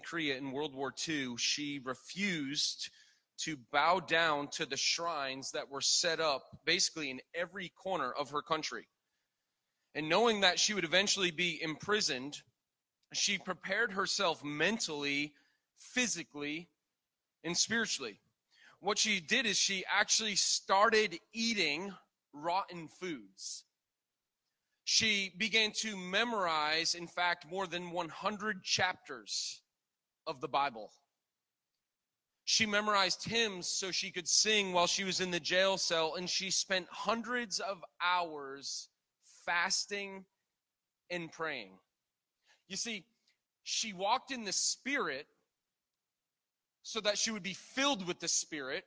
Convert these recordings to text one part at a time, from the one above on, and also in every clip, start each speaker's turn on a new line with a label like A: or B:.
A: Korea in World War II, she refused to bow down to the shrines that were set up basically in every corner of her country. And knowing that she would eventually be imprisoned, she prepared herself mentally, physically, and spiritually. What she did is she actually started eating rotten foods. She began to memorize, in fact, more than 100 chapters of the Bible. She memorized hymns so she could sing while she was in the jail cell, and she spent hundreds of hours fasting and praying. You see, she walked in the Spirit so that she would be filled with the Spirit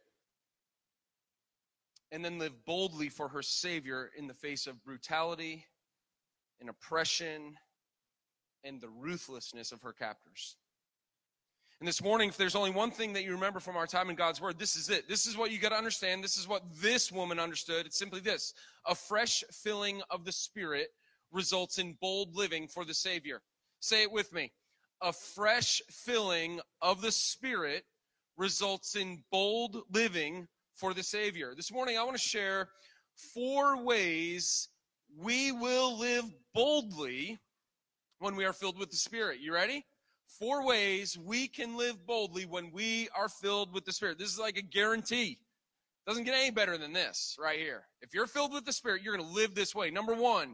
A: and then live boldly for her Savior in the face of brutality and oppression and the ruthlessness of her captors. And this morning, if there's only one thing that you remember from our time in God's Word, this is it. This is what you got to understand. This is what this woman understood. It's simply this: a fresh filling of the Spirit results in bold living for the Savior. Say it with me. A fresh filling of the Spirit results in bold living for the Savior. This morning, I want to share 4 ways we will live boldly when we are filled with the Spirit. You ready? 4 ways we can live boldly when we are filled with the Spirit. This is like a guarantee. Doesn't get any better than this right here. If you're filled with the Spirit, you're going to live this way. Number one,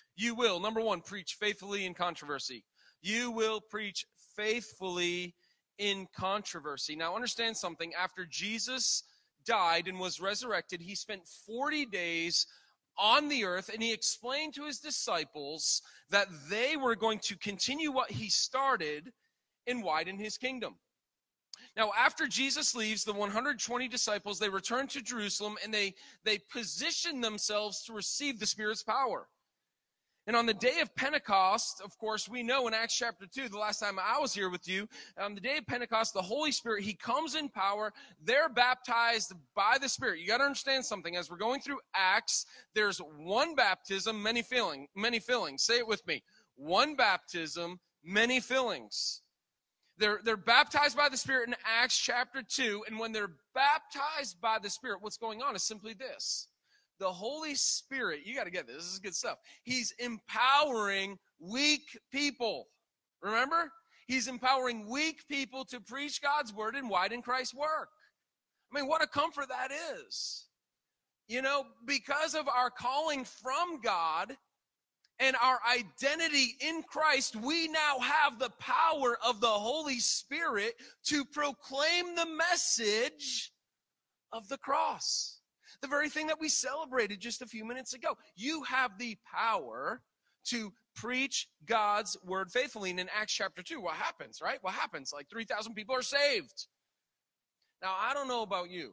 A: preach faithfully in controversy. You will preach faithfully in controversy. Now understand something. After Jesus died and was resurrected, he spent 40 days on the earth, and he explained to his disciples that they were going to continue what he started and widen his kingdom. Now, after Jesus leaves, the 120 disciples, they return to Jerusalem, and they position themselves to receive the Spirit's power. And on the day of Pentecost, of course, we know in Acts chapter 2, the last time I was here with you, on the day of Pentecost, the Holy Spirit, he comes in power. They're baptized by the Spirit. You got to understand something. As we're going through Acts, there's one baptism, many fillings. Say it with me. One baptism, many fillings. They're baptized by the Spirit in Acts chapter 2, and when they're baptized by the Spirit, what's going on is simply this. The Holy Spirit, you got to get this. This is good stuff. He's empowering weak people. Remember? He's empowering weak people to preach God's word and widen Christ's work. I mean, what a comfort that is. You know, because of our calling from God and our identity in Christ, we now have the power of the Holy Spirit to proclaim the message of the cross. The very thing that we celebrated just a few minutes ago. You have the power to preach God's word faithfully. And in Acts chapter 2, what happens, right? What happens? Like 3,000 people are saved. Now, I don't know about you.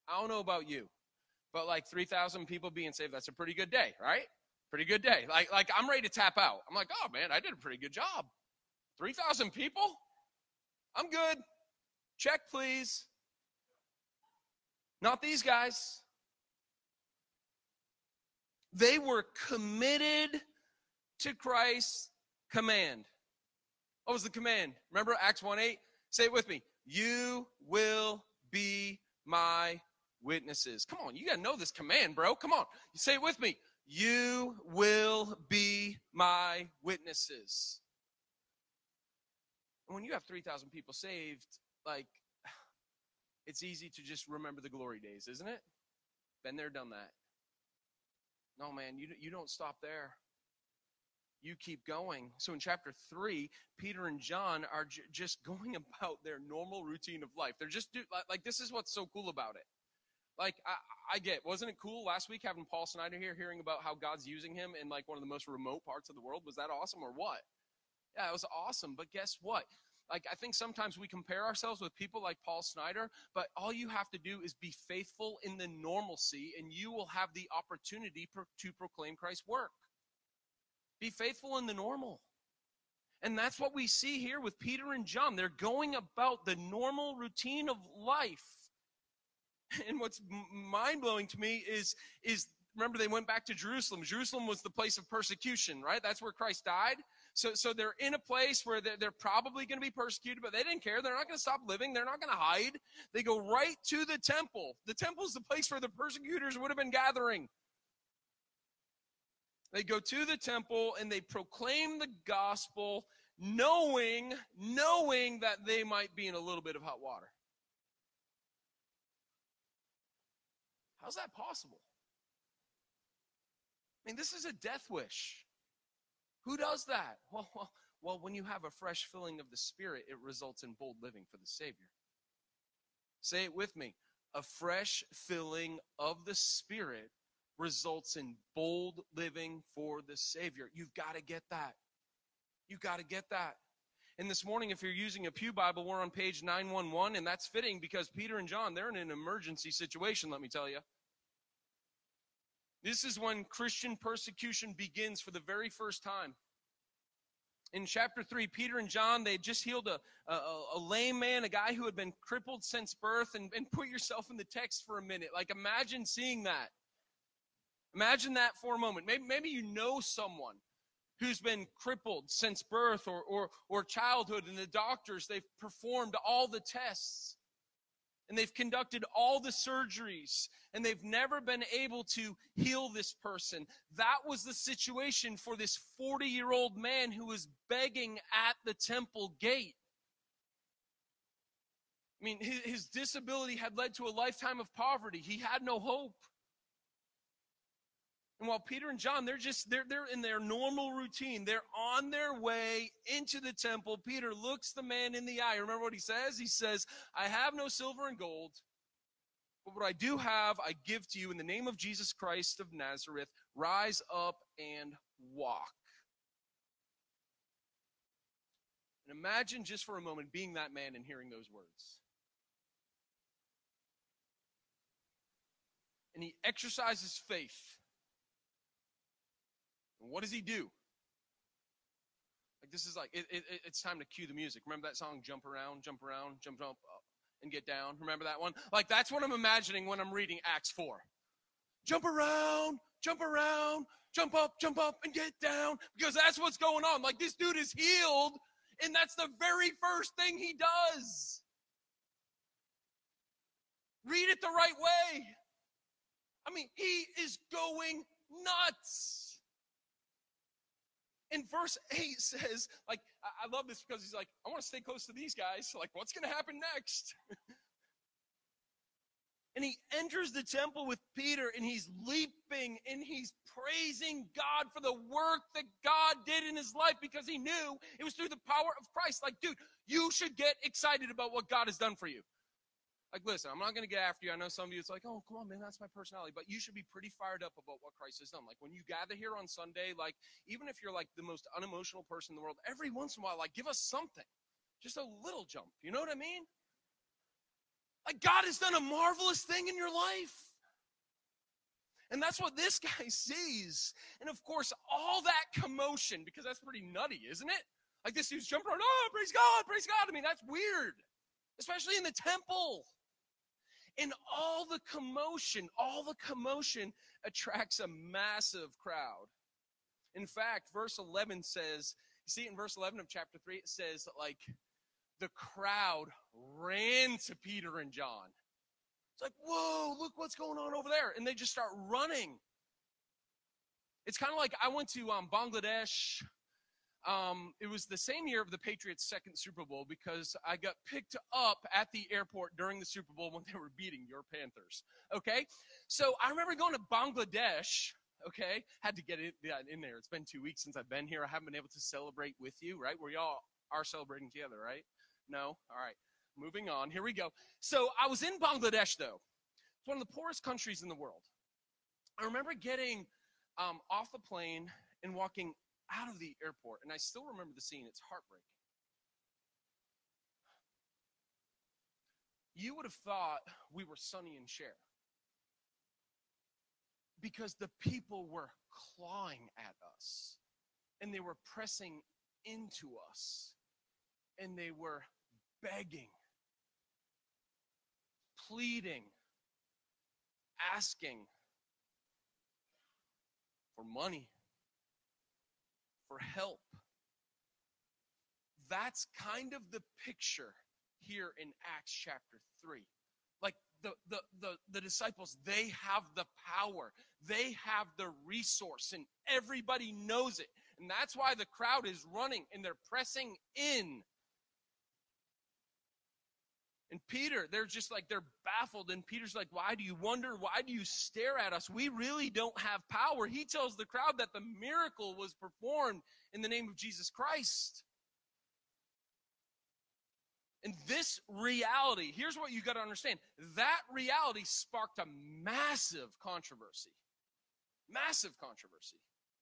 A: But like 3,000 people being saved, that's a pretty good day, right? Pretty good day. Like I'm ready to tap out. I'm like, oh, man, I did a pretty good job. 3,000 people? I'm good. Check, please. Not these guys. They were committed to Christ's command. What was the command? Remember Acts 1:8? Say it with me. You will be my witnesses. Come on, you got to know this command, bro. Come on. You say it with me. You will be my witnesses. And when you have 3,000 people saved, like, it's easy to just remember the glory days, isn't it? Been there, done that. No, man, you don't stop there. You keep going. So in chapter 3, Peter and John are just going about their normal routine of life. They're just like this is what's so cool about it. Like, I get, wasn't it cool last week having Paul Snyder here, hearing about how God's using him in like one of the most remote parts of the world? Was that awesome or what? Yeah, it was awesome. But guess what? Like, I think sometimes we compare ourselves with people like Paul Snyder, but all you have to do is be faithful in the normalcy, and you will have the opportunity to proclaim Christ's work. Be faithful in the normal. And that's what we see here with Peter and John. They're going about the normal routine of life. And what's mind-blowing to me is remember, they went back to Jerusalem. Jerusalem was the place of persecution, right? That's where Christ died. So they're in a place where they're probably going to be persecuted, but they didn't care. They're not going to stop living. They're not going to hide. They go right to the temple. The temple is the place where the persecutors would have been gathering. They go to the temple and they proclaim the gospel, knowing that they might be in a little bit of hot water. How's that possible? I mean, this is a death wish. Who does that? Well, when you have a fresh filling of the Spirit, it results in bold living for the Savior. Say it with me. A fresh filling of the Spirit results in bold living for the Savior. You've got to get that. You've got to get that. And this morning, if you're using a Pew Bible, we're on page 911, and that's fitting because Peter and John, they're in an emergency situation, let me tell you. This is when Christian persecution begins for the very first time. In chapter 3, Peter and John, they had just healed a lame man, a guy who had been crippled since birth. And put yourself in the text for a minute. Like, imagine seeing that. Imagine that for a moment. Maybe you know someone who's been crippled since birth or childhood, and the doctors, they've performed all the tests. And they've conducted all the surgeries, and they've never been able to heal this person. That was the situation for this 40-year-old man who was begging at the temple gate. I mean, his disability had led to a lifetime of poverty. He had no hope. And while Peter and John, they're in their normal routine. They're on their way into the temple. Peter looks the man in the eye. Remember what he says? He says, I have no silver and gold, but what I do have, I give to you in the name of Jesus Christ of Nazareth. Rise up and walk. And imagine just for a moment being that man and hearing those words. And he exercises faith. And what does he do? Like, this is like, it's time to cue the music. Remember that song, Jump Around, Jump Around, Jump Up, and Get Down? Remember that one? Like, that's what I'm imagining when I'm reading Acts 4. Jump around, jump up, and get down. Because that's what's going on. Like, this dude is healed, and that's the very first thing he does. Read it the right way. I mean, he is going nuts. And verse 8 says, like, I love this because he's like, I want to stay close to these guys. So like, what's going to happen next? And he enters the temple with Peter, and he's leaping, and he's praising God for the work that God did in his life because he knew it was through the power of Christ. Like, dude, you should get excited about what God has done for you. Like, listen, I'm not going to get after you. I know some of you, it's like, oh, come on, man, that's my personality. But you should be pretty fired up about what Christ has done. Like, when you gather here on Sunday, like, even if you're, like, the most unemotional person in the world, every once in a while, like, give us something. Just a little jump. You know what I mean? Like, God has done a marvelous thing in your life. And that's what this guy sees. And, of course, all that commotion, because that's pretty nutty, isn't it? Like, this dude's jumping around, oh, praise God, praise God. I mean, that's weird, especially in the temple. And all the commotion attracts a massive crowd. In fact, verse 11 says, you see in verse 11 of chapter 3, it says, like, the crowd ran to Peter and John. It's like, whoa, look what's going on over there. And they just start running. It's kind of like I went to Bangladesh. It was the same year of the Patriots' second Super Bowl because I got picked up at the airport during the Super Bowl when they were beating your Panthers. Okay? So I remember going to Bangladesh. Okay? Had to get in there. It's been 2 weeks since I've been here. I haven't been able to celebrate with you, right? We all are celebrating together, right? No? All right. Moving on. Here we go. So I was in Bangladesh, though. It's one of the poorest countries in the world. I remember getting off the plane and walking out of the airport, and I still remember the scene. It's heartbreaking. You would have thought we were Sonny and Cher because the people were clawing at us, and they were pressing into us, and they were begging, pleading, asking for money, for help. that's kind of the picture here in Acts chapter 3. Like the disciples, they have the power. They have the resource, and everybody knows it. And that's why the crowd is running, and they're pressing in. And Peter, they're baffled. And Peter's like, why do you wonder? Why do you stare at us? We really don't have power. He tells the crowd that the miracle was performed in the name of Jesus Christ. And this reality, here's what you got to understand. That reality sparked a massive controversy. Massive controversy.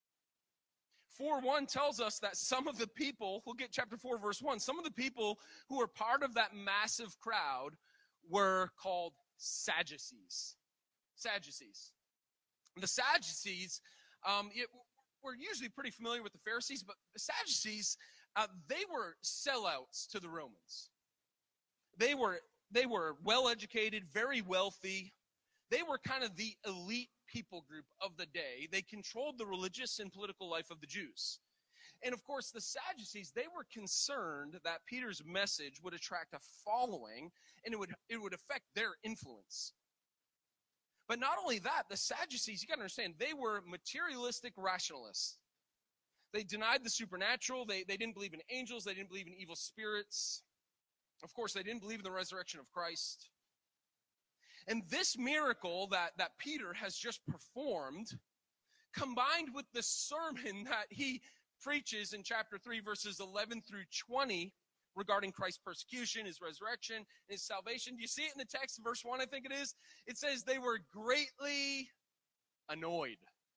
A: 4:1 tells us that some of the people, look at chapter 4, verse 1, some of the people who were part of that massive crowd were called Sadducees. Sadducees. The Sadducees, we're usually pretty familiar with the Pharisees, but the Sadducees, they were sellouts to the Romans. They were well-educated, very wealthy. They were kind of the elite people group of the day. They controlled the religious and political life of the Jews. And of course, the Sadducees, they were concerned that Peter's message would attract a following and it would affect their influence. But not only that, the Sadducees, you got to understand, they were materialistic rationalists. They denied the supernatural. They didn't believe in angels. They didn't believe in evil spirits. Of course, they didn't believe in the resurrection of Christ. And this miracle that Peter has just performed, combined with the sermon that he preaches in chapter 3, verses 11 through 20, regarding Christ's persecution, his resurrection, and his salvation. Do you see it in the text, verse 1, I think it is? It says they were greatly annoyed.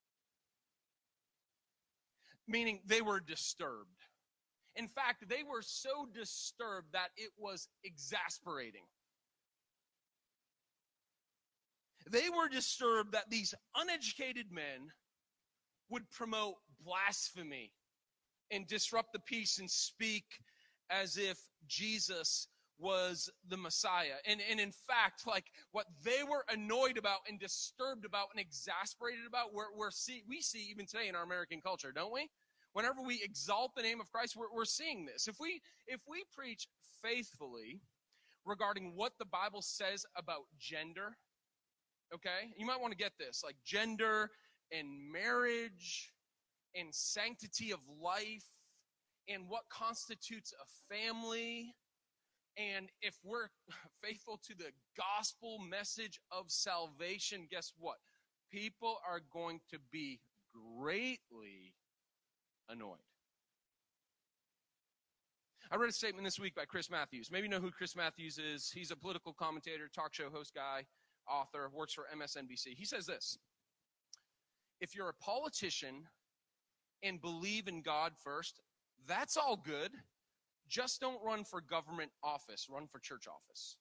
A: Meaning they were disturbed. In fact, they were so disturbed that it was exasperating. They were disturbed that these uneducated men would promote blasphemy and disrupt the peace and speak as if Jesus was the Messiah. And in fact, like what they were annoyed about and disturbed about and exasperated about, we see even today in our American culture, don't we? Whenever we exalt the name of Christ, we're seeing this. If we preach faithfully regarding what the Bible says about gender, okay, you might want to get this, like gender and marriage and sanctity of life and what constitutes a family, and if we're faithful to the gospel message of salvation, guess what? People are going to be greatly annoyed. I read a statement this week by Chris Matthews. Maybe you know who Chris Matthews is. He's a political commentator, talk show host guy, author, works for MSNBC. He says this: if you're a politician and believe in God first, that's all good. Just don't run for government office. Run for church office.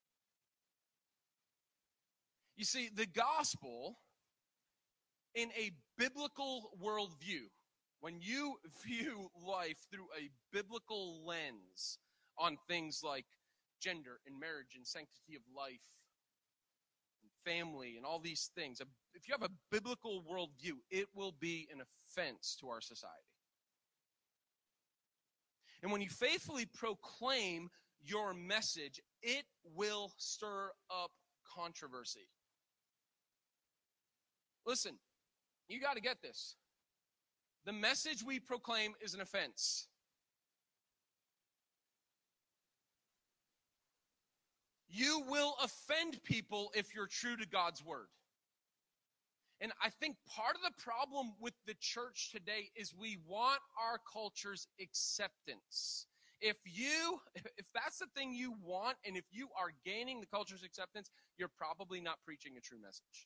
A: You see, the gospel in a biblical worldview, when you view life through a biblical lens on things like gender and marriage and sanctity of life and family and all these things, if you have a biblical worldview, it will be an offense to our society. And when you faithfully proclaim your message, it will stir up controversy. Listen, you got to get this. The message we proclaim is an offense. You will offend people if you're true to God's word. And I think part of the problem with the church today is we want our culture's acceptance. If that's the thing you want, and if you are gaining the culture's acceptance, you're probably not preaching a true message.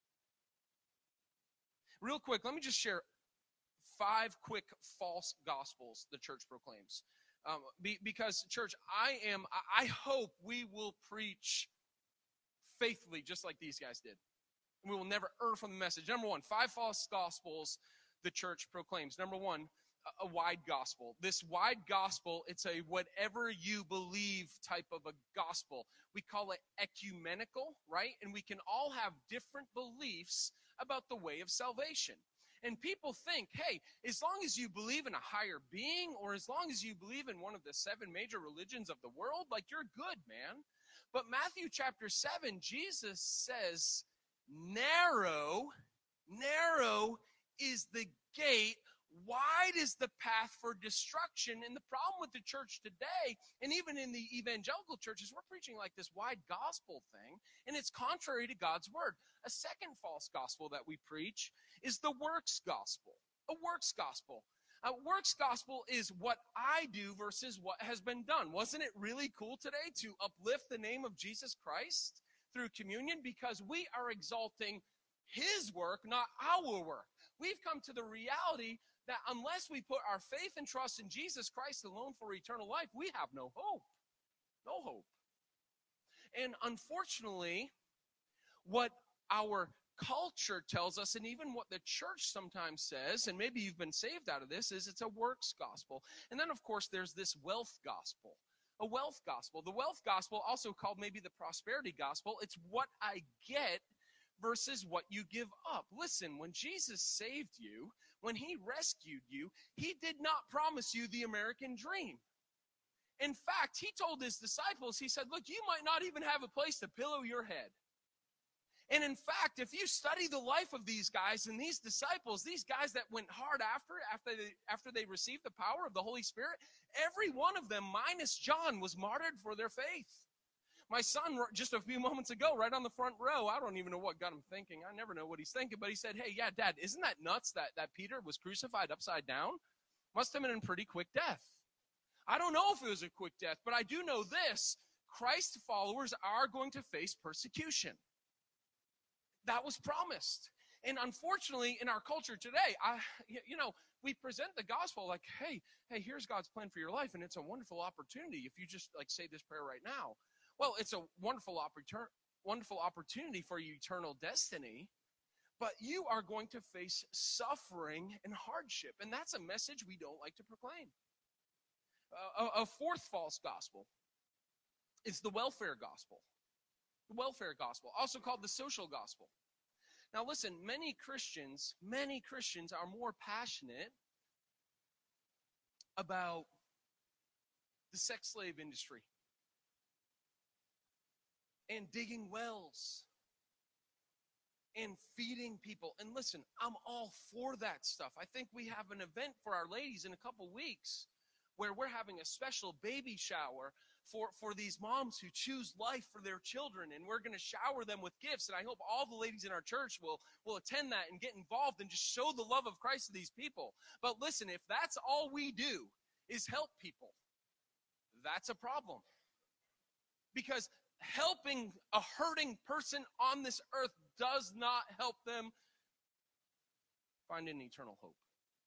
A: Real quick, let me just share 5 quick false gospels the church proclaims. Because, church, I hope we will preach faithfully just like these guys did. We will never err from the message. Number 1, 5 false gospels the church proclaims. Number 1, a wide gospel. This wide gospel, it's a whatever you believe type of a gospel. We call it ecumenical, right? And we can all have different beliefs about the way of salvation. And people think, hey, as long as you believe in a higher being, or as long as you believe in one of the 7 major religions of the world, like, you're good, man. But Matthew chapter 7, Jesus says, narrow is the gate, wide is the path for destruction. And the problem with the church today, and even in the evangelical churches, we're preaching like this wide gospel thing, and it's contrary to God's word. A second false gospel that we preach is the works gospel. A works gospel. A works gospel is what I do versus what has been done. Wasn't it really cool today to uplift the name of Jesus Christ through communion? Because we are exalting his work, not our work. We've come to the reality that unless we put our faith and trust in Jesus Christ alone for eternal life, we have no hope. No hope. And unfortunately, what our culture tells us, and even what the church sometimes says, and maybe you've been saved out of this, is it's a works gospel. And then, of course, there's this wealth gospel. A wealth gospel. The wealth gospel, also called maybe the prosperity gospel, it's what I get versus what you give up. Listen, when Jesus saved you, when he rescued you, he did not promise you the American dream. In fact, he told his disciples, he said, look, you might not even have a place to pillow your head. And in fact, if you study the life of these guys and these disciples, these guys that went hard after they received the power of the Holy Spirit, every one of them, minus John, was martyred for their faith. My son, just a few moments ago, right on the front row, I don't even know what got him thinking. I never know what he's thinking, but he said, hey, yeah, Dad, isn't that nuts that Peter was crucified upside down? Must have been in pretty quick death. I don't know if it was a quick death, but I do know this. Christ followers are going to face persecution. That was promised. And unfortunately, in our culture today, we present the gospel like, hey, here's God's plan for your life, and it's a wonderful opportunity if you just say this prayer right now. Well, it's a wonderful opportunity for your eternal destiny, but you are going to face suffering and hardship, and that's a message we don't like to proclaim. A fourth false gospel is the welfare gospel. The welfare gospel, also called the social gospel. Now listen, many Christians are more passionate about the sex slave industry and digging wells and feeding people. And listen, I'm all for that stuff. I think we have an event for our ladies in a couple weeks where we're having a special baby shower for these moms who choose life for their children, and we're going to shower them with gifts. And I hope all the ladies in our church will attend that and get involved and just show the love of Christ to these people. But listen, if that's all we do is help people, that's a problem. Because helping a hurting person on this earth does not help them find an eternal hope.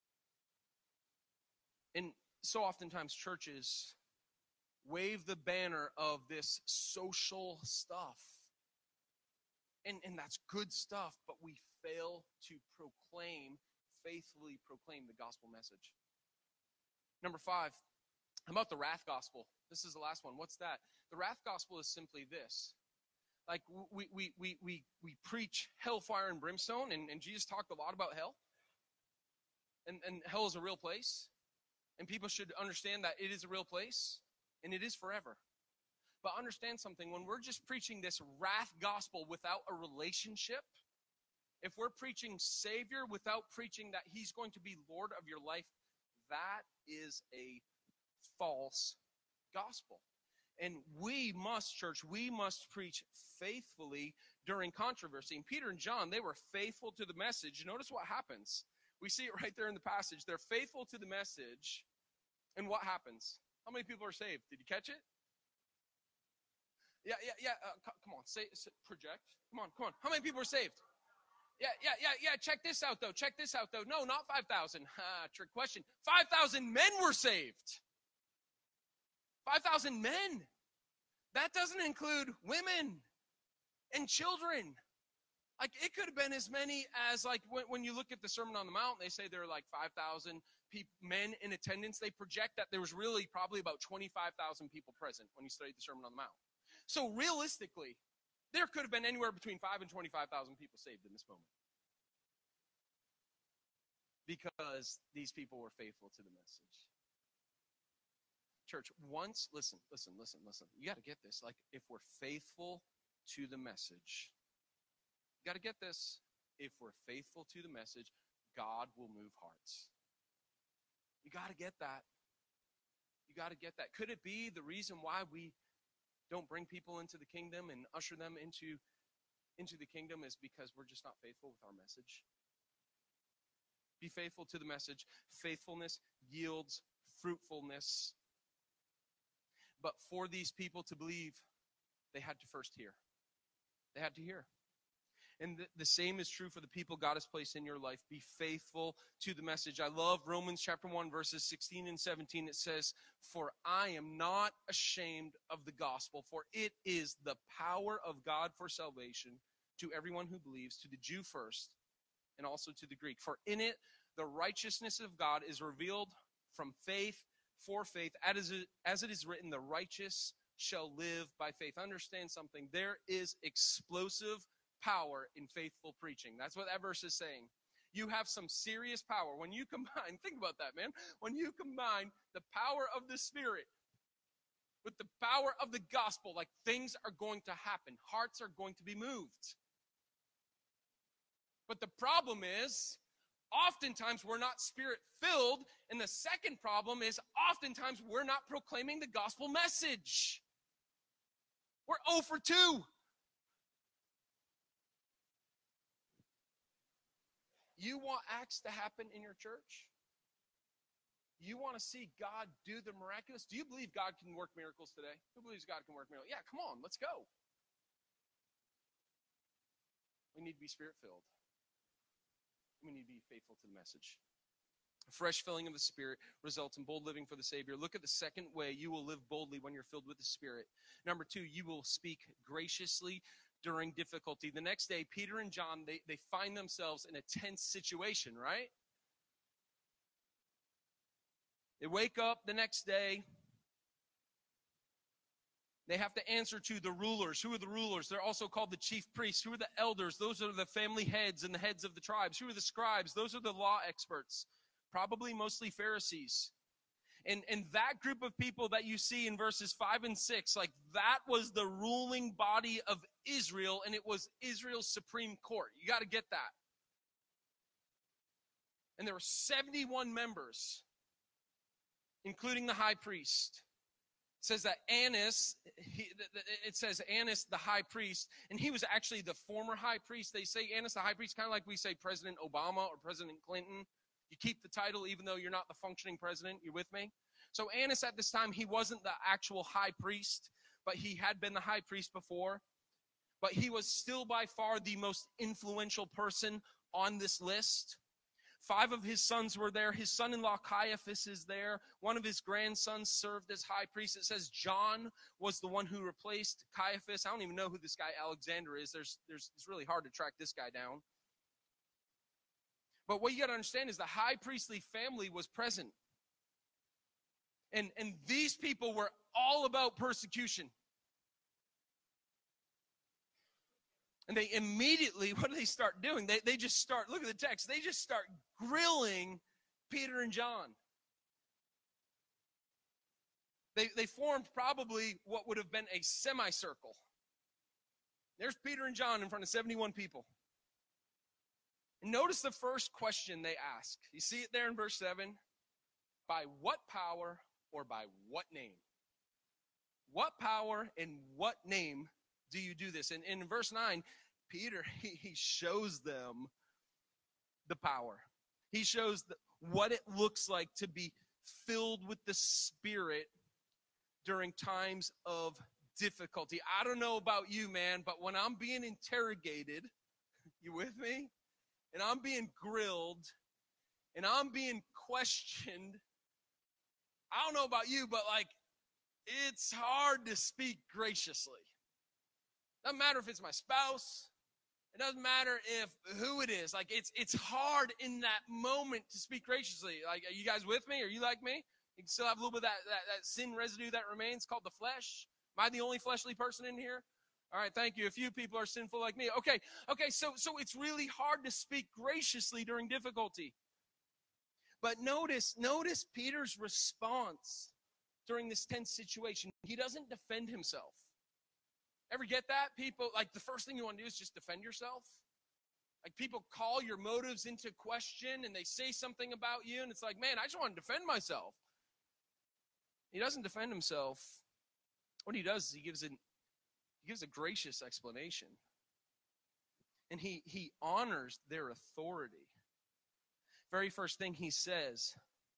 A: And so oftentimes churches wave the banner of this social stuff. And that's good stuff, but we fail to faithfully proclaim the gospel message. Number 5, how about the wrath gospel? This is the last one. What's that? The wrath gospel is simply this. Like we preach hellfire and brimstone, and Jesus talked a lot about hell. And hell is a real place. And people should understand that it is a real place, and it is forever. But understand something, when we're just preaching this wrath gospel without a relationship, if we're preaching Savior without preaching that he's going to be Lord of your life, that is a false gospel. And we must preach faithfully during controversy. And Peter and John, they were faithful to the message. Notice what happens. We see it right there in the passage. They're faithful to the message. And what happens? How many people are saved? Did you catch it? Yeah. Come on, project. Come on. How many people are saved? Yeah. Check this out, though. No, not 5,000. Trick question. 5,000 men were saved. 5,000 men. That doesn't include women and children. Like, it could have been as many as, like, when you look at the Sermon on the Mount, they say there are like 5,000 men in attendance. They project that there was really probably about 25,000 people present when you studied the Sermon on the Mount. So realistically, there could have been anywhere between 5,000 and 25,000 people saved in this moment. because these people were faithful to the message. Church, listen. You got to get this. Like, if we're faithful to the message, you got to get this. If we're faithful to the message, God will move hearts. You got to get that. You got to get that. Could it be the reason why we don't bring people into the kingdom and usher them into the kingdom is because we're just not faithful with our message? Be faithful to the message. Faithfulness yields fruitfulness. But for these people to believe, they had to first hear. They had to hear. And the same is true for the people God has placed in your life. Be faithful to the message. I love Romans chapter 1, verses 16 and 17. It says, "For I am not ashamed of the gospel, for it is the power of God for salvation to everyone who believes, to the Jew first, and also to the Greek. For in it, the righteousness of God is revealed from faith for faith. As it is written, the righteous shall live by faith." Understand something. There is explosive power in faithful preaching. That's what that verse is saying. You have some serious power. When you combine, think about that, man. When you combine the power of the Spirit with the power of the gospel, like, things are going to happen. Hearts are going to be moved. But the problem is, oftentimes we're not Spirit-filled. And the second problem is, oftentimes we're not proclaiming the gospel message. We're 0 for 2. You want acts to happen in your church? You want to see God do the miraculous? Do you believe God can work miracles today? Who believes God can work miracles? Yeah, come on, let's go. We need to be Spirit-filled. We need to be faithful to the message. A fresh filling of the Spirit results in bold living for the Savior. Look at the second way you will live boldly when you're filled with the Spirit. Number 2, you will speak graciously during difficulty. The next day, Peter and John, they find themselves in a tense situation, right? They wake up the next day. They have to answer to the rulers. Who are the rulers? They're also called the chief priests. Who are the elders? Those are the family heads and the heads of the tribes. Who are the scribes? Those are the law experts. Probably mostly Pharisees. And that group of people that you see in verses 5 and 6, like, that was the ruling body of Israel, and it was Israel's supreme court. You got to get that. And there were 71 members, including the high priest. It says that Annas, Annas the high priest, and he was actually the former high priest. They say Annas the high priest, kind of like we say President Obama or President Clinton. You keep the title even though you're not the functioning president. You with me? So Annas at this time, he wasn't the actual high priest, but he had been the high priest before. But he was still by far the most influential person on this list. 5 of his sons were there. His son-in-law Caiaphas is there. One of his grandsons served as high priest. It says John was the one who replaced Caiaphas. I don't even know who this guy Alexander is. It's really hard to track this guy down. But what you got to understand is the high priestly family was present. And these people were all about persecution. And they immediately, what do they start doing? They just start, look at the text, they just start grilling Peter and John. They formed probably what would have been a semicircle. There's Peter and John in front of 71 people. And notice the first question they ask. You see it there in verse 7. By what power or by what name? What power and what name do you do this? And in verse 9, Peter, he shows them the power. He shows what it looks like to be filled with the Spirit during times of difficulty. I don't know about you, man, but when I'm being interrogated, you with me? And I'm being grilled, and I'm being questioned, I don't know about you, but like, it's hard to speak graciously. Doesn't matter if it's my spouse. It doesn't matter who it is. Like, it's hard in that moment to speak graciously. Like, are you guys with me? Are you like me? You can still have a little bit of that sin residue that remains called the flesh. Am I the only fleshly person in here? All right, thank you. A few people are sinful like me. Okay, so it's really hard to speak graciously during difficulty. But notice Peter's response during this tense situation. He doesn't defend himself. Ever get that? People, like, the first thing you want to do is just defend yourself. Like, people call your motives into question and they say something about you, and it's like, man, I just want to defend myself. He doesn't defend himself. What he does is he gives a gracious explanation. And he honors their authority. Very first thing he says,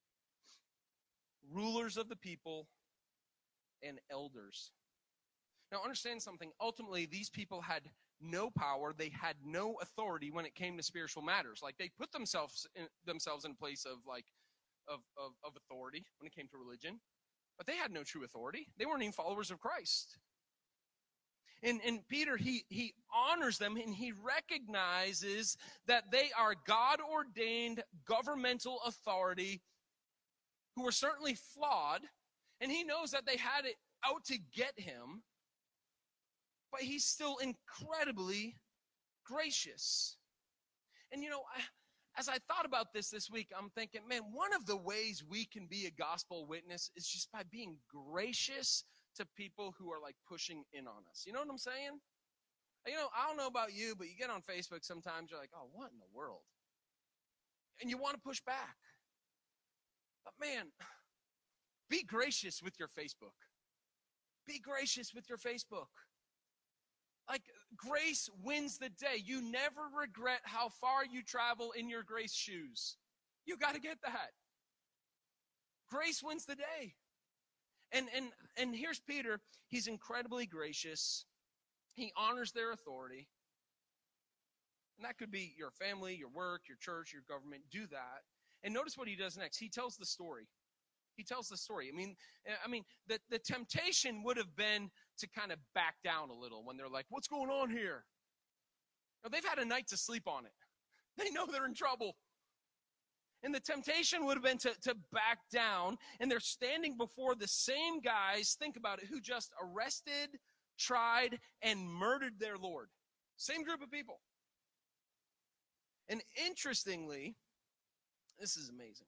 A: rulers of the people and elders. Now understand something. Ultimately, these people had no power. They had no authority when it came to spiritual matters. Like, they put themselves in a place of authority when it came to religion. But they had no true authority. They weren't even followers of Christ. And Peter, he honors them, and he recognizes that they are God-ordained governmental authority who are certainly flawed, and he knows that they had it out to get him, but he's still incredibly gracious. And as I thought about this week, I'm thinking, man, one of the ways we can be a gospel witness is just by being gracious to people who are like pushing in on us. You know what I'm saying? I don't know about you, but you get on Facebook sometimes, you're like, oh, what in the world? And you want to push back. But man, be gracious with your Facebook. Be gracious with your Facebook. Like, grace wins the day. You never regret how far you travel in your grace shoes. You got to get that. Grace wins the day. And here's Peter. He's incredibly gracious. He honors their authority. And that could be your family, your work, your church, your government. Do that. And notice what he does next. He tells the story. He tells the story. I mean, the temptation would have been to kind of back down a little when they're like, what's going on here? Now, they've had a night to sleep on it. They know they're in trouble. And the temptation would have been to back down. And they're standing before the same guys, think about it, who just arrested, tried, and murdered their Lord. Same group of people. And interestingly, this is amazing.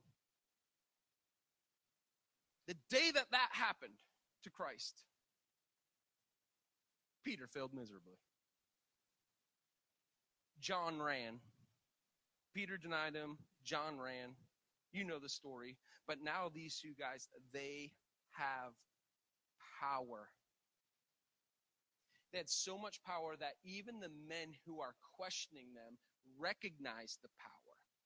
A: The day that happened to Christ, Peter failed miserably. John ran. Peter denied him. John ran. You know the story. But now these two guys, they have power. They had so much power that even the men who are questioning them recognize the power.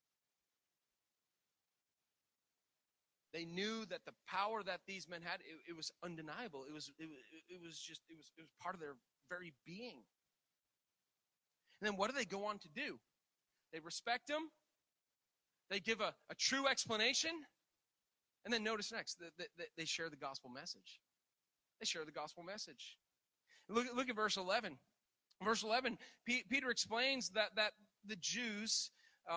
A: They knew that the power that these men had, it was undeniable. It was part of their very being. And then what do they go on to do? They respect him. They give a true explanation. And then notice next, they share the gospel message. They share the gospel message. Look at verse 11. Verse 11, Peter explains that the Jews,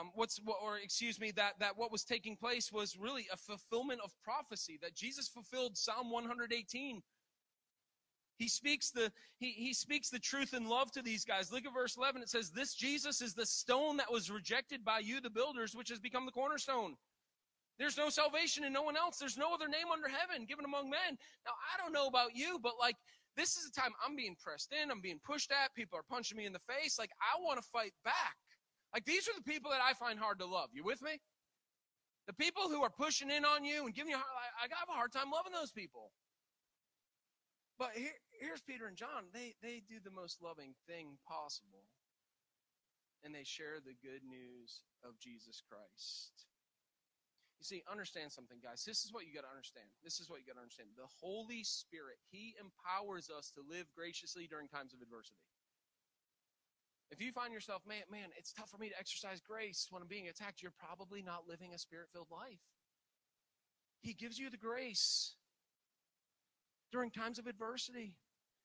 A: that what was taking place was really a fulfillment of prophecy, that Jesus fulfilled Psalm 118. He speaks the truth in love to these guys. Look at verse 11. It says, this Jesus is the stone that was rejected by you, the builders, which has become the cornerstone. There's no salvation in no one else. There's no other name under heaven given among men. Now, I don't know about you, but like, this is a time I'm being pressed in. I'm being pushed at. People are punching me in the face. Like, I want to fight back. Like, these are the people that I find hard to love. You with me? The people who are pushing in on you and giving you I have a hard time loving those people. But here's Peter and John. They do the most loving thing possible. And they share the good news of Jesus Christ. You see, understand something, guys. This is what you got to understand. This is what you got to understand. The Holy Spirit, He empowers us to live graciously during times of adversity. If you find yourself, man, it's tough for me to exercise grace when I'm being attacked, you're probably not living a Spirit-filled life. He gives you the grace during times of adversity.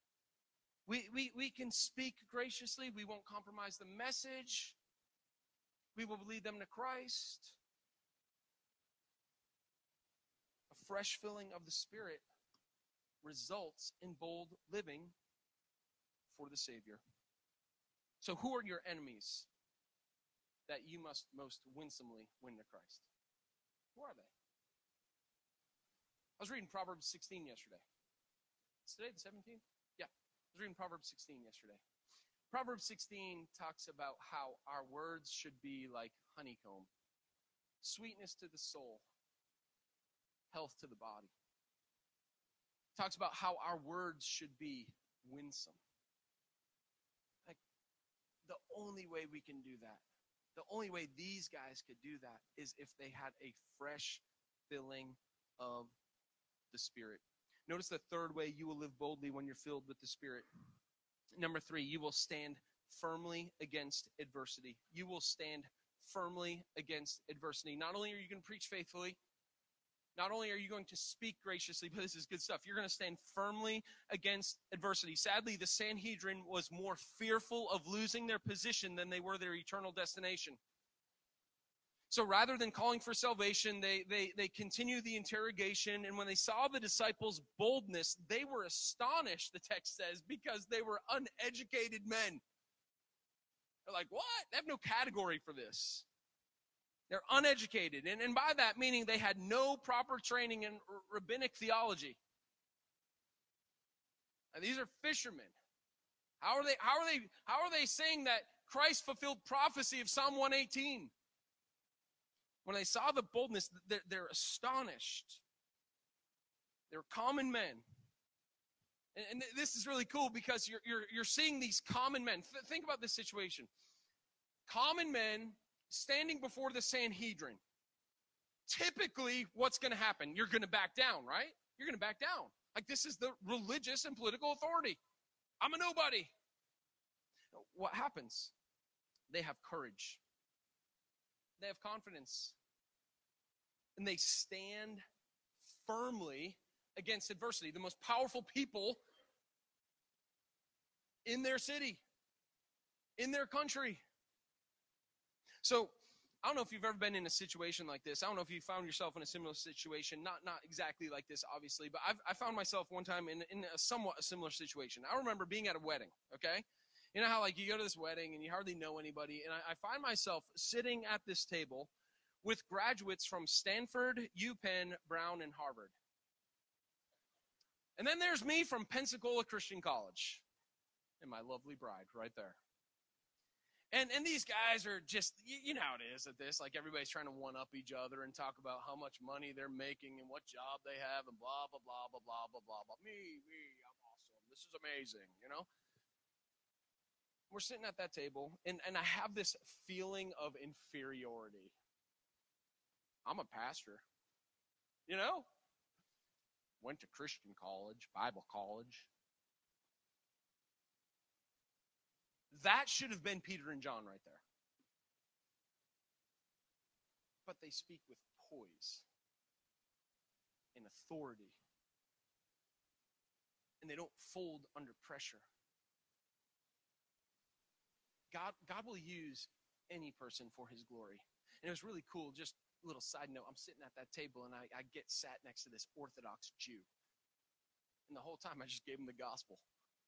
A: We can speak graciously. We won't compromise the message. We will lead them to Christ. A fresh filling of the Spirit results in bold living for the Savior. So who are your enemies that you must most winsomely win to Christ? Who are they? I was reading Proverbs 16 yesterday. Is today the 17th? Yeah. I was reading Proverbs 16 yesterday. Proverbs 16 talks about how our words should be like honeycomb. Sweetness to the soul. Health to the body. It talks about how our words should be winsome. Like, the only way we can do that, the only way these guys could do that is if they had a fresh filling of the Spirit. Notice the third way you will live boldly when you're filled with the Spirit. Number 3, you will stand firmly against adversity. You will stand firmly against adversity. Not only are you going to preach faithfully, not only are you going to speak graciously, but this is good stuff, you're going to stand firmly against adversity. Sadly, the Sanhedrin was more fearful of losing their position than they were their eternal destination. So rather than calling for salvation, they continue the interrogation, and when they saw the disciples' boldness, they were astonished, the text says, because they were uneducated men. They're like, what? They have no category for this. They're uneducated, and by that meaning they had no proper training in rabbinic theology. And these are fishermen. How are they saying that Christ fulfilled prophecy of Psalm 118? When they saw the boldness, they're astonished. They're common men. And this is really cool because you're seeing these common men. Think about this situation. Common men standing before the Sanhedrin. Typically, what's going to happen? You're going to back down, right? You're going to back down. Like, this is the religious and political authority. I'm a nobody. What happens? They have courage. They have confidence. And they stand firmly against adversity. The most powerful people in their city, in their country. So, I don't know if you've ever been in a situation like this. I don't know if you found yourself in a similar situation. Not exactly like this, obviously, but I found myself one time in a somewhat similar situation. I remember being at a wedding, okay? You know how, like, you go to this wedding and you hardly know anybody, and I find myself sitting at this table with graduates from Stanford, UPenn, Brown, and Harvard. And then there's me from Pensacola Christian College and my lovely bride right there. And these guys are just, you know how it is at this, like everybody's trying to one-up each other and talk about how much money they're making and what job they have and blah, blah, blah, blah, blah, blah, blah, blah. Me, I'm awesome. This is amazing, you know? We're sitting at that table, and I have this feeling of inferiority. I'm a pastor, you know? Went to Christian college, Bible college. That should have been Peter and John right there. But they speak with poise and authority. And they don't fold under pressure. God will use any person for his glory. And it was really cool. Just a little side note. I'm sitting at that table and I get sat next to this Orthodox Jew. And the whole time I just gave him the gospel.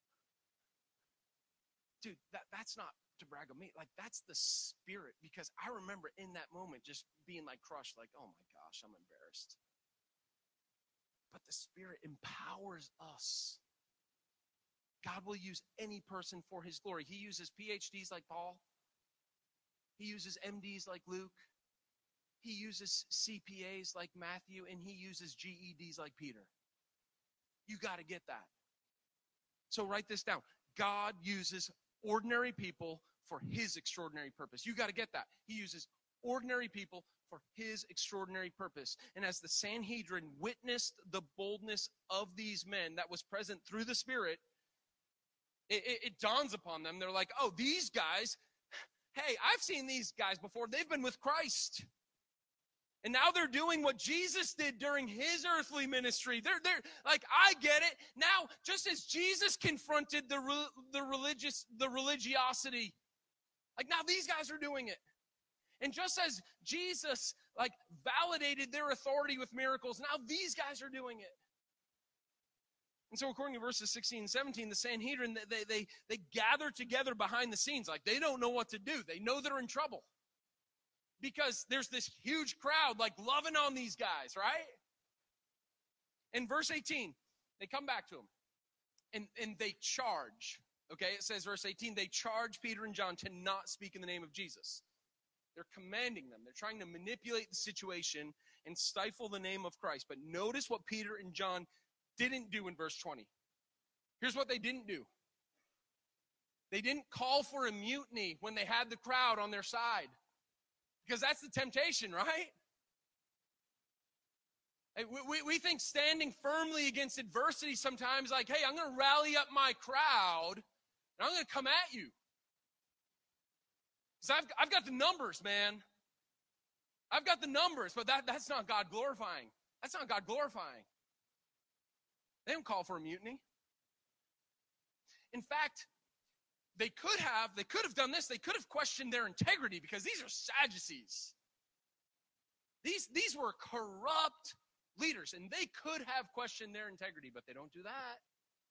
A: Dude, that's not to brag on me. Like, that's the Spirit. Because I remember in that moment just being like crushed, like, oh my gosh, I'm embarrassed. But the Spirit empowers us. God will use any person for his glory. He uses PhDs like Paul. He uses MDs like Luke. He uses CPAs like Matthew. And he uses GEDs like Peter. You got to get that. So write this down. God uses ordinary people for his extraordinary purpose. You got to get that. He uses ordinary people for his extraordinary purpose. And as the Sanhedrin witnessed the boldness of these men that was present through the Spirit, it dawns upon them. They're like, oh, these guys, hey, I've seen these guys before. They've been with Christ. And now they're doing what Jesus did during his earthly ministry. They're like, I get it. Now, just as Jesus confronted the religiosity, like now these guys are doing it. And just as Jesus like validated their authority with miracles, now these guys are doing it. And so according to verses 16 and 17, the Sanhedrin, they gather together behind the scenes. Like they don't know what to do. They know they're in trouble. because there's this huge crowd like loving on these guys, right? In verse 18, they come back to him and they charge. Okay, it says verse 18, they charge Peter and John to not speak in the name of Jesus. They're commanding them. They're trying to manipulate the situation and stifle the name of Christ. But notice what Peter and John didn't do in verse 20. Here's what they didn't do. They didn't call for a mutiny when they had the crowd on their side. Because that's the temptation, right? We think standing firmly against adversity sometimes like, hey, I'm going to rally up my crowd and I'm going to come at you. Because I've got the numbers, man. I've got the numbers, but that's not God glorifying. That's not God glorifying. They don't call for a mutiny. In fact, they could have done this. They could have questioned their integrity because these are Sadducees. These were corrupt leaders, and they could have questioned their integrity, but they don't do that.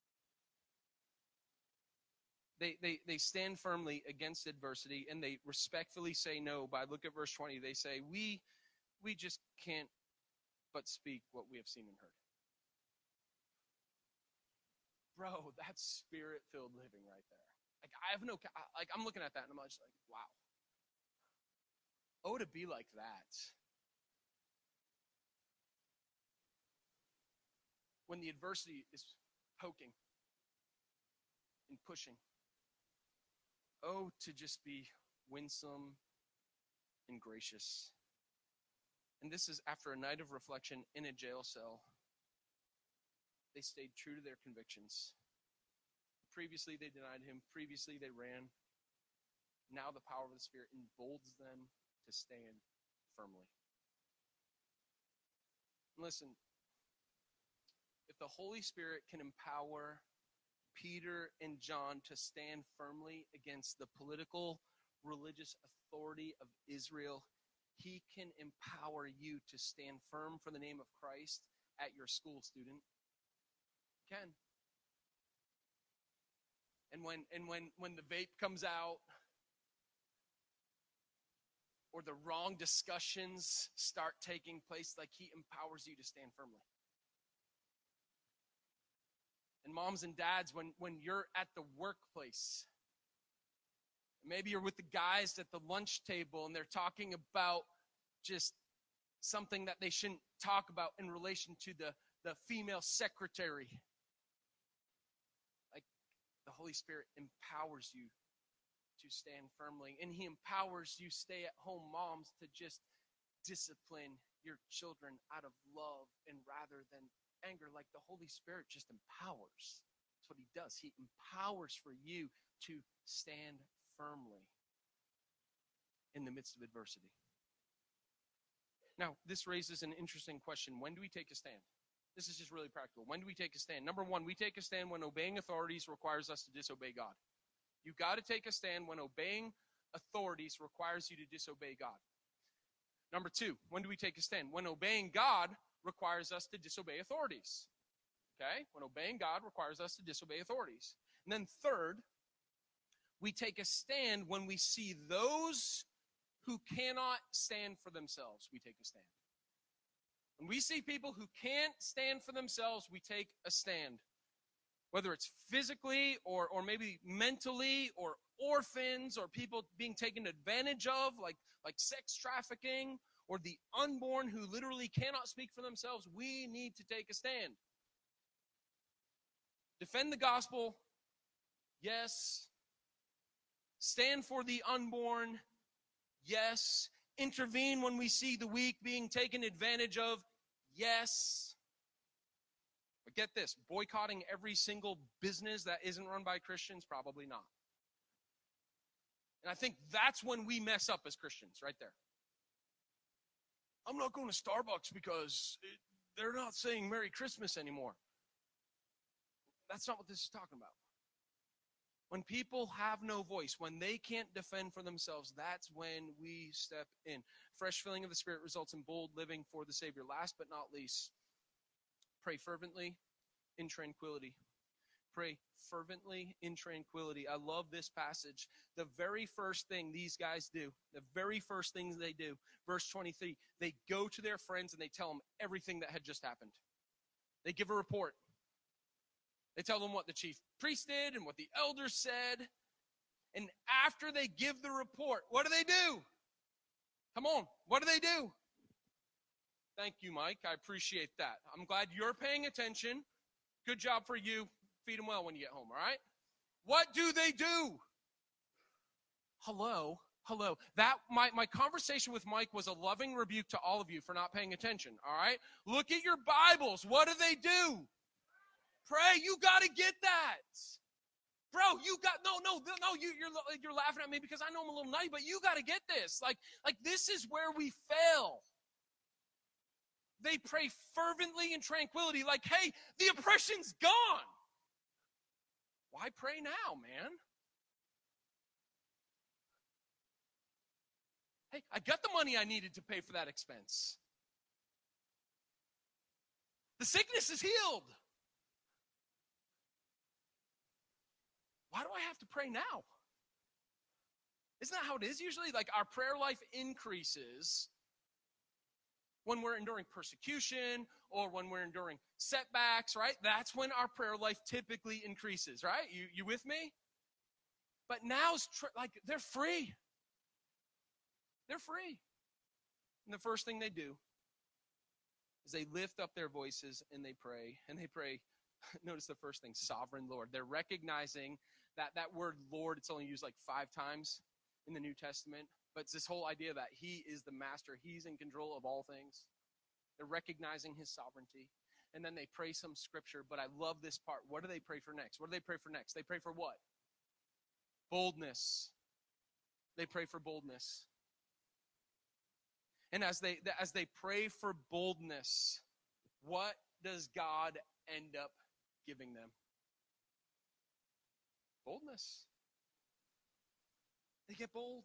A: They stand firmly against adversity, and they respectfully say no. But look at verse 20. They say, we just can't but speak what we have seen and heard. Bro, that's spirit-filled living right there. I'm looking at that, and I'm just like, wow. Oh, to be like that. When the adversity is poking and pushing. Oh, to just be winsome and gracious. And this is after a night of reflection in a jail cell. They stayed true to their convictions. Previously, they denied him. Previously, they ran. Now the power of the Spirit emboldens them to stand firmly. Listen, if the Holy Spirit can empower Peter and John to stand firmly against the political, religious authority of Israel, he can empower you to stand firm for the name of Christ at your school, student. He can. And when the vape comes out, or the wrong discussions start taking place, like he empowers you to stand firmly. And moms and dads, when you're at the workplace, maybe you're with the guys at the lunch table and they're talking about just something that they shouldn't talk about in relation to the female secretary. Like, the Holy Spirit empowers you to stand firmly. And he empowers you stay-at-home moms to just discipline your children out of love and rather than anger. Like, the Holy Spirit just empowers. That's what he does. He empowers for you to stand firmly in the midst of adversity. Now, this raises an interesting question. When do we take a stand? This is just really practical. When do we take a stand? Number one, we take a stand when obeying authorities requires us to disobey God. You've got to take a stand when obeying authorities requires you to disobey God. Number two, when do we take a stand? When obeying God requires us to disobey authorities. Okay? When obeying God requires us to disobey authorities. And then third, we take a stand when we see those who cannot stand for themselves. We take a stand. When we see people who can't stand for themselves, we take a stand. Whether it's physically or maybe mentally, or orphans, or people being taken advantage of, like sex trafficking, or the unborn who literally cannot speak for themselves, we need to take a stand. Defend the gospel, yes. Stand for the unborn, yes. Intervene when we see the weak being taken advantage of, yes. But get this, boycotting every single business that isn't run by Christians, probably not. And I think that's when we mess up as Christians, right there. I'm not going to Starbucks because they're not saying Merry Christmas anymore. That's not what this is talking about. When people have no voice, when they can't defend for themselves, that's when we step in. Fresh filling of the Spirit results in bold living for the Savior. Last but not least, pray fervently in tranquility. pray fervently in tranquility. I love this passage. The very first thing these guys do, the very first things they do, verse 23, they go to their friends and they tell them everything that had just happened. They give a report. They tell them what the chief priest did and what the elders said. And after they give the report, what do? Come on, what do? Thank you, Mike. I appreciate that. I'm glad you're paying attention. Good job for you. Feed them well when you get home, all right? What do? Hello. That my conversation with Mike was a loving rebuke to all of you for not paying attention, all right? Look at your Bibles. What do? Pray. You got to get that. Bro, you're laughing at me because I know I'm a little nutty, but you got to get this. Like this is where we fail. They pray fervently in tranquility, like, hey, the oppression's gone. Why pray now, man? Hey, I got the money I needed to pay for that expense. The sickness is healed. Why do I have to pray now? Isn't that how it is usually? Like our prayer life increases when we're enduring persecution or when we're enduring setbacks, right? That's when our prayer life typically increases, right? You with me? But now's they're free. They're free. And the first thing they do is they lift up their voices and they pray. And they pray, notice the first thing, sovereign Lord. They're recognizing that word Lord, it's only used like 5 times in the New Testament. But it's this whole idea that he is the master. He's in control of all things. They're recognizing his sovereignty. And then they pray some scripture. But I love this part. What do they pray for next? What do they pray for next? They pray for what? Boldness. They pray for boldness. And as they pray for boldness, what does God end up giving them? Boldness. They get bold.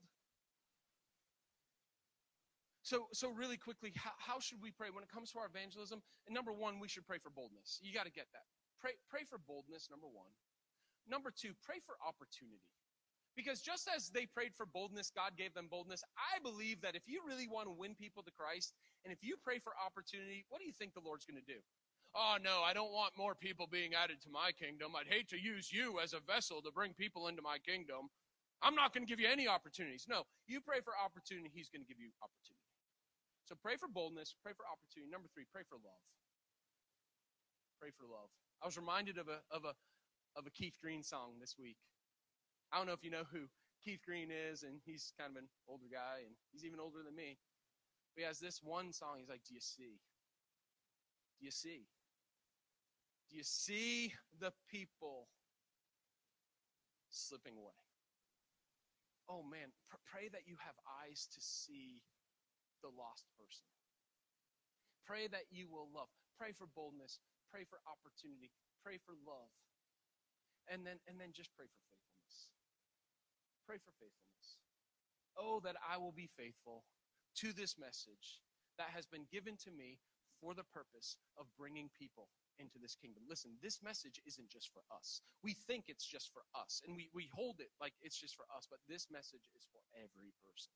A: So really quickly, how should we pray when it comes to our evangelism? And number one, we should pray for boldness. You got to get that. Pray for boldness, number one. Number two, pray for opportunity. Because just as they prayed for boldness, God gave them boldness. I believe that if you really want to win people to Christ, and if you pray for opportunity, what do you think the Lord's going to do? Oh, no, I don't want more people being added to my kingdom. I'd hate to use you as a vessel to bring people into my kingdom. I'm not going to give you any opportunities. No, you pray for opportunity, he's going to give you opportunity. So pray for boldness, pray for opportunity. Number 3, pray for love. Pray for love. I was reminded of a Keith Green song this week. I don't know if you know who Keith Green is, and he's kind of an older guy, and he's even older than me. But he has this one song. He's like, do you see? Do you see? Do you see the people slipping away? Oh, man, pray that you have eyes to see the lost person. Pray that you will love. Pray for boldness. Pray for opportunity. Pray for love. And then just pray for faithfulness. Pray for faithfulness. Oh, that I will be faithful to this message that has been given to me for the purpose of bringing people into this kingdom. Listen, this message isn't just for us. We think it's just for us, and we hold it like it's just for us, but this message is for every person.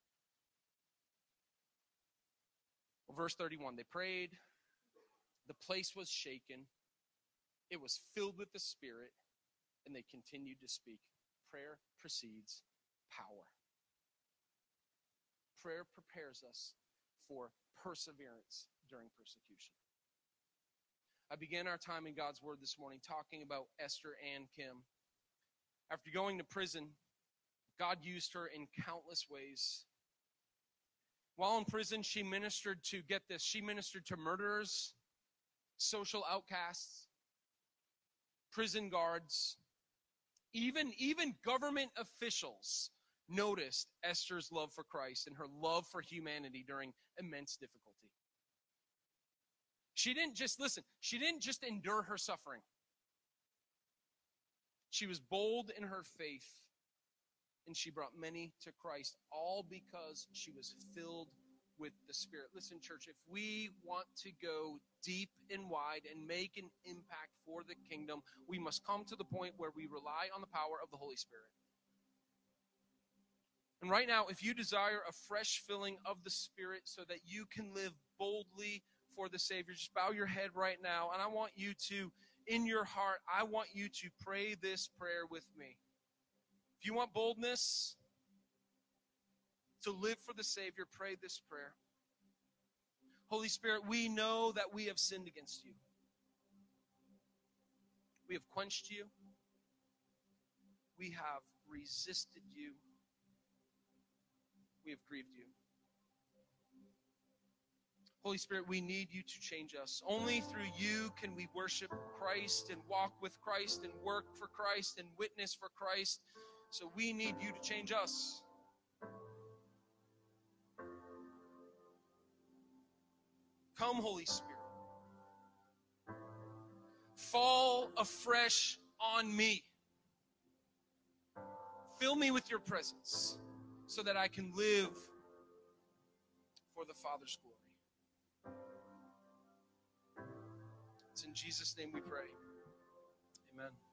A: Well, verse 31, they prayed. The place was shaken. It was filled with the Spirit, and they continued to speak. Prayer precedes power. Prayer prepares us for perseverance during persecution. I began our time in God's Word this morning talking about Esther and Kim. After going to prison, God used her in countless ways. While in prison, she ministered to, get this, she ministered to murderers, social outcasts, prison guards, even government officials noticed Esther's love for Christ and her love for humanity during immense difficulty. She didn't just endure her suffering. She was bold in her faith, and she brought many to Christ, all because she was filled with the Spirit. Listen, church, if we want to go deep and wide and make an impact for the kingdom, we must come to the point where we rely on the power of the Holy Spirit. And right now, if you desire a fresh filling of the Spirit so that you can live boldly for the Savior, just bow your head right now. And I want you to, in your heart, I want you to pray this prayer with me. If you want boldness to live for the Savior, pray this prayer. Holy Spirit, we know that we have sinned against you. We have quenched you. We have resisted you. We have grieved you. Holy Spirit, we need you to change us. Only through you can we worship Christ and walk with Christ and work for Christ and witness for Christ. So we need you to change us. Come, Holy Spirit. Fall afresh on me. Fill me with your presence so that I can live for the Father's glory. It's in Jesus' name we pray. Amen.